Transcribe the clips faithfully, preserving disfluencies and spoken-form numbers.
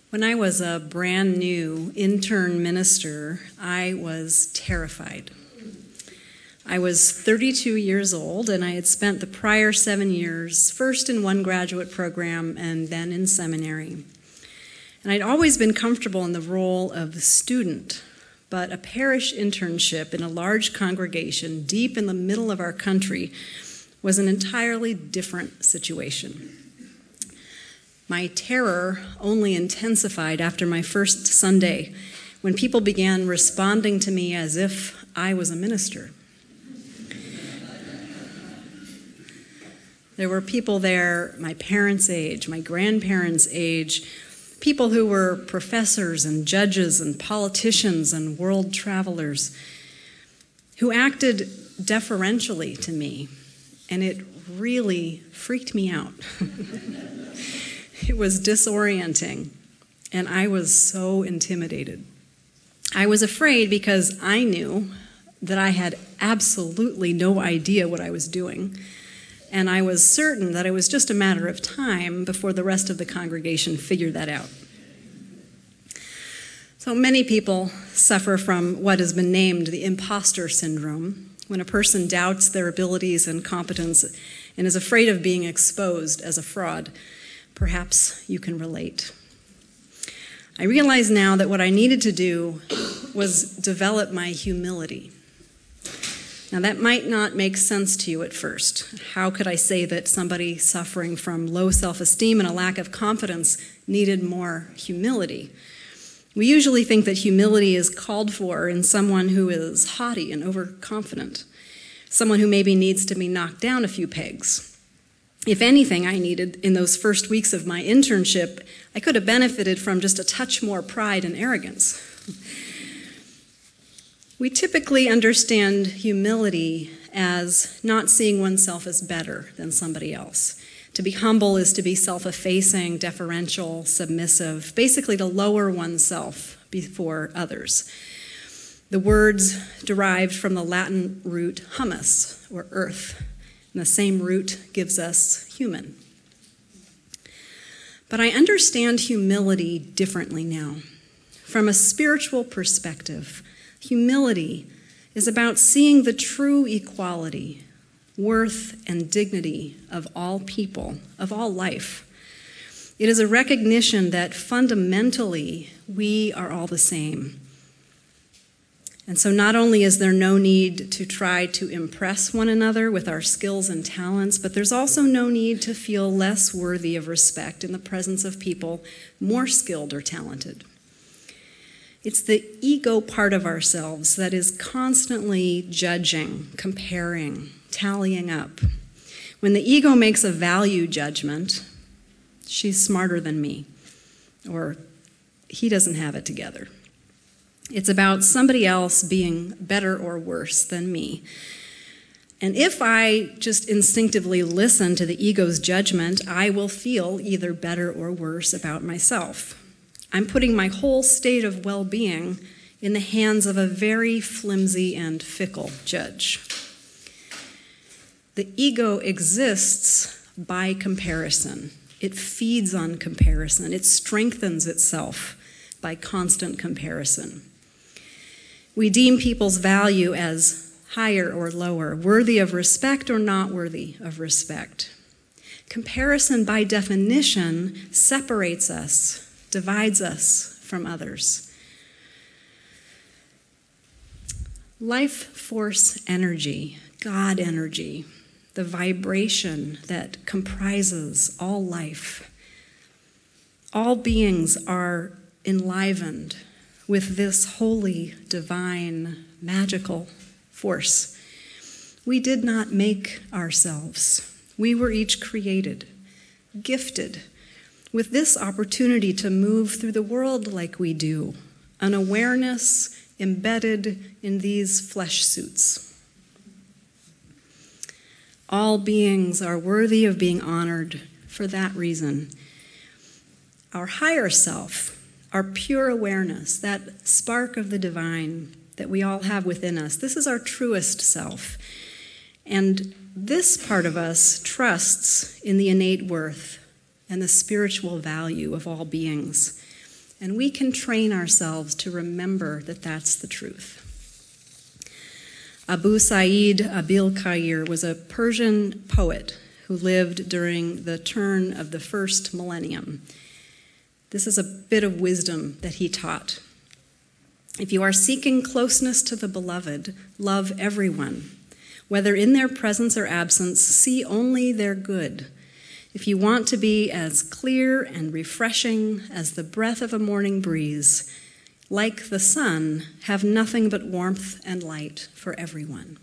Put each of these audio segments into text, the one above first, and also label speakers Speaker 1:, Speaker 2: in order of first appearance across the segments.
Speaker 1: When I was a brand new intern minister, I was terrified. I was thirty-two years old, and I had spent the prior seven years first in one graduate program and then in seminary. And I'd always been comfortable in the role of the student, but a parish internship in a large congregation deep in the middle of our country was an entirely different situation. My terror only intensified after my first Sunday when people began responding to me as if I was a minister. There were people there my parents' age, my grandparents' age, people who were professors and judges and politicians and world travelers who acted deferentially to me, and it really freaked me out. It was disorienting, and I was so intimidated. I was afraid because I knew that I had absolutely no idea what I was doing, and I was certain that it was just a matter of time before the rest of the congregation figured that out. So many people suffer from what has been named the imposter syndrome, when a person doubts their abilities and competence and is afraid of being exposed as a fraud. Perhaps you can relate. I realize now that what I needed to do was develop my humility. Now, that might not make sense to you at first. How could I say that somebody suffering from low self-esteem and a lack of confidence needed more humility? We usually think that humility is called for in someone who is haughty and overconfident, someone who maybe needs to be knocked down a few pegs. If anything I needed in those first weeks of my internship, I could have benefited from just a touch more pride and arrogance. We typically understand humility as not seeing oneself as better than somebody else. To be humble is to be self-effacing, deferential, submissive, basically to lower oneself before others. The words derived from the Latin root humus, or earth. And the same root gives us human. But I understand humility differently now. From a spiritual perspective, humility is about seeing the true equality, worth, and dignity of all people, of all life. It is a recognition that fundamentally we are all the same. And so not only is there no need to try to impress one another with our skills and talents, but there's also no need to feel less worthy of respect in the presence of people more skilled or talented. It's the ego part of ourselves that is constantly judging, comparing, tallying up. When the ego makes a value judgment, she's smarter than me, or he doesn't have it together. It's about somebody else being better or worse than me. And if I just instinctively listen to the ego's judgment, I will feel either better or worse about myself. I'm putting my whole state of well-being in the hands of a very flimsy and fickle judge. The ego exists by comparison. It feeds on comparison. It strengthens itself by constant comparison. We deem people's value as higher or lower, worthy of respect or not worthy of respect. Comparison, by definition, separates us, divides us from others. Life force energy, God energy, the vibration that comprises all life. All beings are enlivened with this holy, divine, magical force. We did not make ourselves. We were each created, gifted, with this opportunity to move through the world like we do, an awareness embedded in these flesh suits. All beings are worthy of being honored for that reason. Our higher self, our pure awareness, that spark of the divine that we all have within us, this is our truest self. And this part of us trusts in the innate worth and the spiritual value of all beings. And we can train ourselves to remember that that's the truth. Abu Sa'id Abil-Khair was a Persian poet who lived during the turn of the first millennium. This is a bit of wisdom that he taught. If you are seeking closeness to the beloved, love everyone. Whether in their presence or absence, see only their good. If you want to be as clear and refreshing as the breath of a morning breeze, like the sun, have nothing but warmth and light for everyone.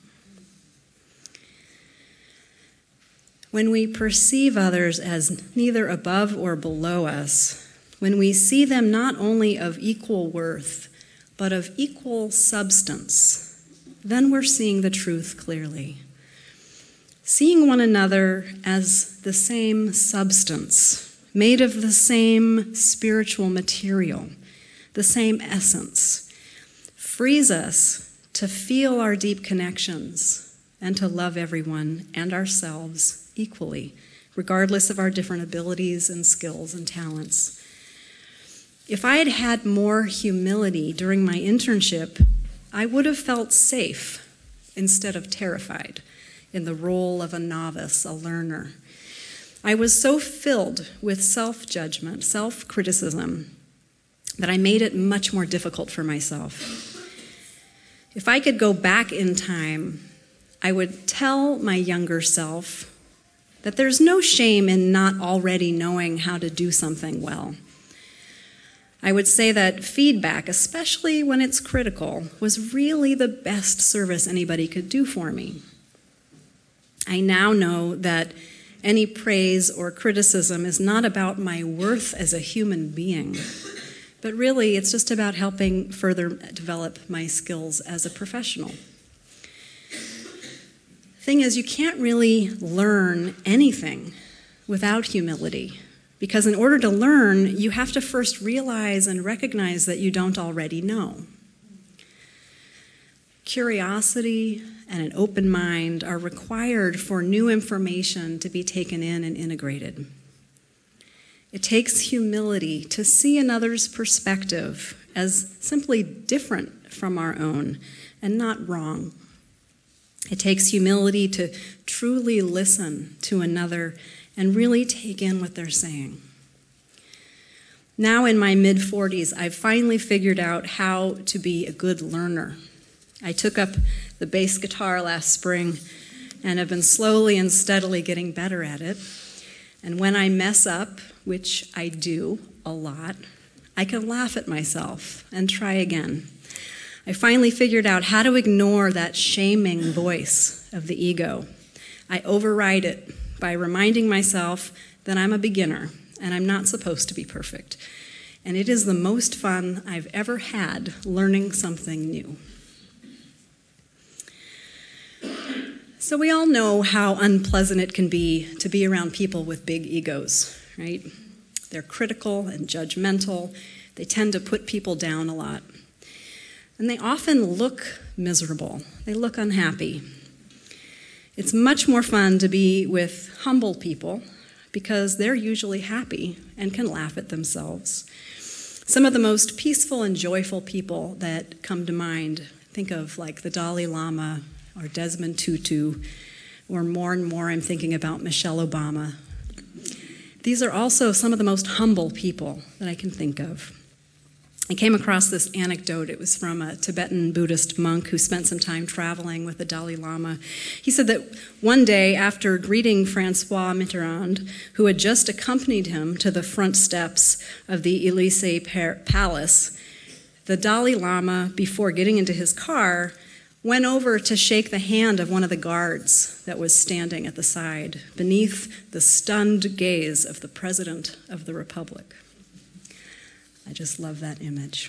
Speaker 1: When we perceive others as neither above or below us, when we see them not only of equal worth, but of equal substance, then we're seeing the truth clearly. Seeing one another as the same substance, made of the same spiritual material, the same essence, frees us to feel our deep connections and to love everyone and ourselves equally, regardless of our different abilities and skills and talents. If I had had more humility during my internship, I would have felt safe instead of terrified in the role of a novice, a learner. I was so filled with self-judgment, self-criticism, that I made it much more difficult for myself. If I could go back in time, I would tell my younger self that there's no shame in not already knowing how to do something well. I would say that feedback, especially when it's critical, was really the best service anybody could do for me. I now know that any praise or criticism is not about my worth as a human being, but really it's just about helping further develop my skills as a professional. Thing is, you can't really learn anything without humility. Because in order to learn, you have to first realize and recognize that you don't already know. Curiosity and an open mind are required for new information to be taken in and integrated. It takes humility to see another's perspective as simply different from our own and not wrong. It takes humility to truly listen to another and really take in what they're saying. Now in my mid-forties, I've finally figured out how to be a good learner. I took up the bass guitar last spring and have been slowly and steadily getting better at it. And when I mess up, which I do a lot, I can laugh at myself and try again. I finally figured out how to ignore that shaming voice of the ego. I override it by reminding myself that I'm a beginner and I'm not supposed to be perfect. And it is the most fun I've ever had learning something new. So we all know how unpleasant it can be to be around people with big egos, right? They're critical and judgmental. They tend to put people down a lot. And they often look miserable. They look unhappy. It's much more fun to be with humble people because they're usually happy and can laugh at themselves. Some of the most peaceful and joyful people that come to mind, think of like the Dalai Lama or Desmond Tutu, or more and more I'm thinking about Michelle Obama. These are also some of the most humble people that I can think of. I came across this anecdote. It was from a Tibetan Buddhist monk who spent some time traveling with the Dalai Lama. He said that one day, after greeting Francois Mitterrand, who had just accompanied him to the front steps of the Élysée Palace, the Dalai Lama, before getting into his car, went over to shake the hand of one of the guards that was standing at the side, beneath the stunned gaze of the President of the Republic. I just love that image.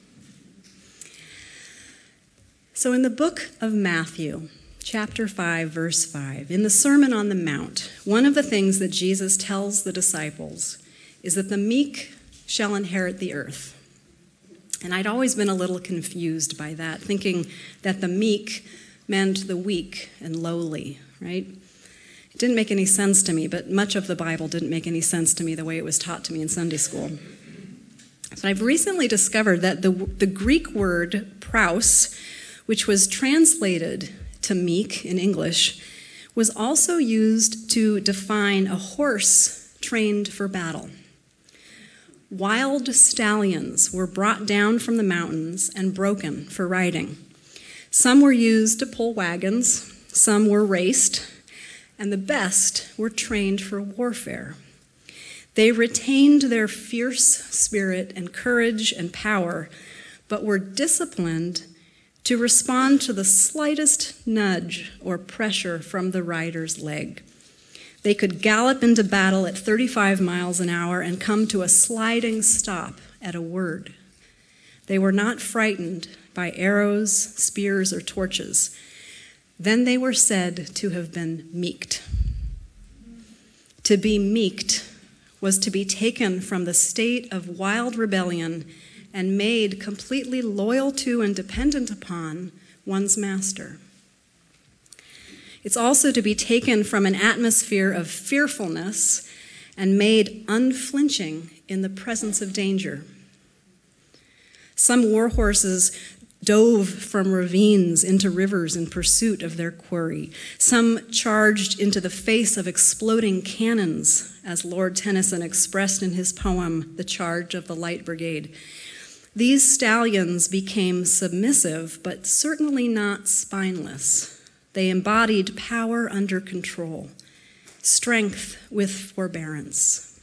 Speaker 1: So in the book of Matthew, chapter five, verse five, in the Sermon on the Mount, one of the things that Jesus tells the disciples is that the meek shall inherit the earth. And I'd always been a little confused by that, thinking that the meek meant the weak and lowly, right? It didn't make any sense to me, but much of the Bible didn't make any sense to me the way it was taught to me in Sunday school. So I've recently discovered that the, the Greek word praus, which was translated to meek in English, was also used to define a horse trained for battle. Wild stallions were brought down from the mountains and broken for riding. Some were used to pull wagons, some were raced, and the best were trained for warfare. They retained their fierce spirit and courage and power, but were disciplined to respond to the slightest nudge or pressure from the rider's leg. They could gallop into battle at thirty-five miles an hour and come to a sliding stop at a word. They were not frightened by arrows, spears, or torches. Then they were said to have been meeked. To be meeked was to be taken from the state of wild rebellion and made completely loyal to and dependent upon one's master. It's also to be taken from an atmosphere of fearfulness and made unflinching in the presence of danger. Some war horses dove from ravines into rivers in pursuit of their quarry. Some charged into the face of exploding cannons, as Lord Tennyson expressed in his poem, The Charge of the Light Brigade. These stallions became submissive, but certainly not spineless. They embodied power under control, strength with forbearance.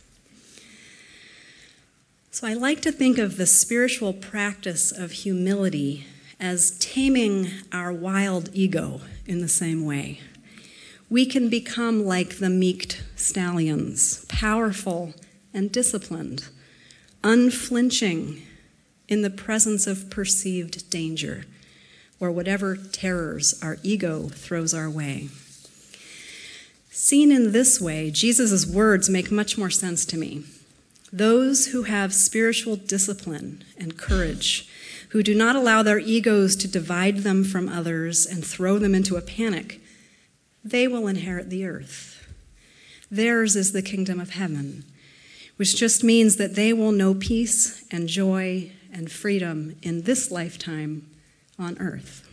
Speaker 1: So I like to think of the spiritual practice of humility as taming our wild ego in the same way. We can become like the meeked stallions, powerful and disciplined, unflinching in the presence of perceived danger or whatever terrors our ego throws our way. Seen in this way, Jesus' words make much more sense to me. Those who have spiritual discipline and courage, who do not allow their egos to divide them from others and throw them into a panic, they will inherit the earth. Theirs is the kingdom of heaven, which just means that they will know peace and joy and freedom in this lifetime on earth.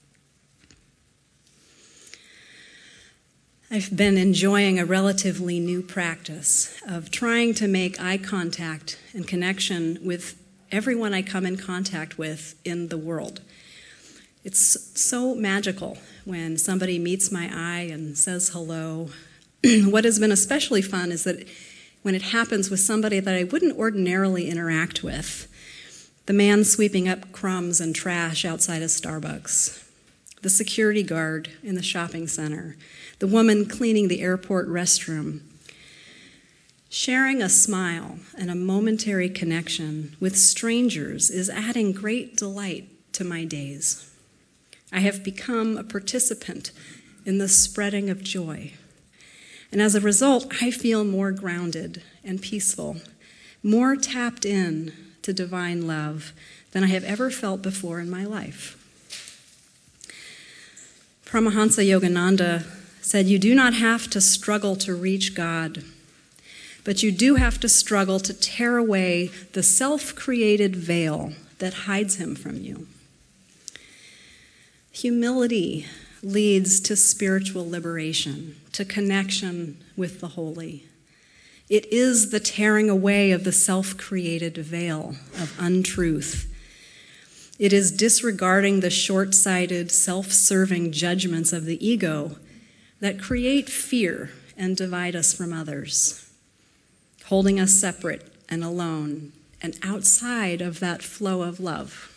Speaker 1: I've been enjoying a relatively new practice of trying to make eye contact and connection with everyone I come in contact with in the world. It's so magical when somebody meets my eye and says hello. What has been especially fun is that when it happens with somebody that I wouldn't ordinarily interact with, the man sweeping up crumbs and trash outside a Starbucks, the security guard in the shopping center, the woman cleaning the airport restroom. Sharing a smile and a momentary connection with strangers is adding great delight to my days. I have become a participant in the spreading of joy. And as a result, I feel more grounded and peaceful, more tapped in to divine love than I have ever felt before in my life. Paramahansa Yogananda said, "You do not have to struggle to reach God, but you do have to struggle to tear away the self-created veil that hides him from you." Humility leads to spiritual liberation, to connection with the holy. It is the tearing away of the self-created veil of untruth. It is disregarding the short-sighted, self-serving judgments of the ego that create fear and divide us from others, holding us separate and alone and outside of that flow of love.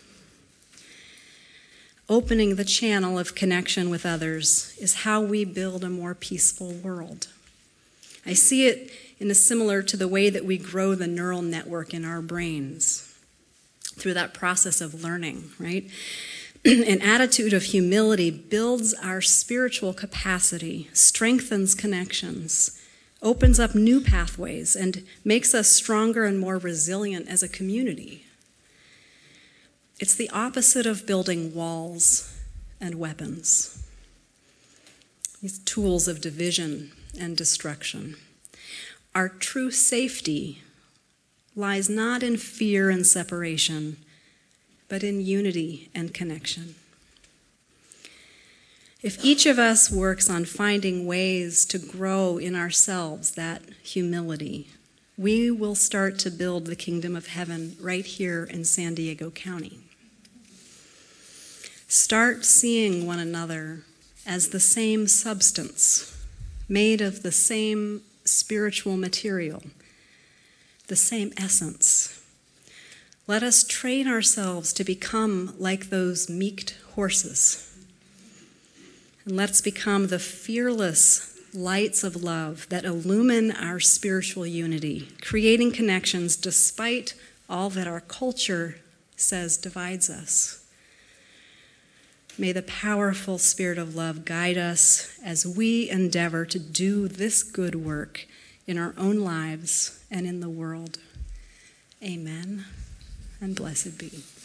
Speaker 1: Opening the channel of connection with others is how we build a more peaceful world. I see it in a similar to the way that we grow the neural network in our brains through that process of learning, right? An attitude of humility builds our spiritual capacity, strengthens connections, opens up new pathways, and makes us stronger and more resilient as a community. It's the opposite of building walls and weapons, these tools of division and destruction. Our true safety lies not in fear and separation, but in unity and connection. If each of us works on finding ways to grow in ourselves that humility, we will start to build the kingdom of heaven right here in San Diego County. Start seeing one another as the same substance, made of the same spiritual material, the same essence. Let us train ourselves to become like those meeked horses. And let's become the fearless lights of love that illumine our spiritual unity, creating connections despite all that our culture says divides us. May the powerful Spirit of love guide us as we endeavor to do this good work in our own lives and in the world. Amen, and blessed be.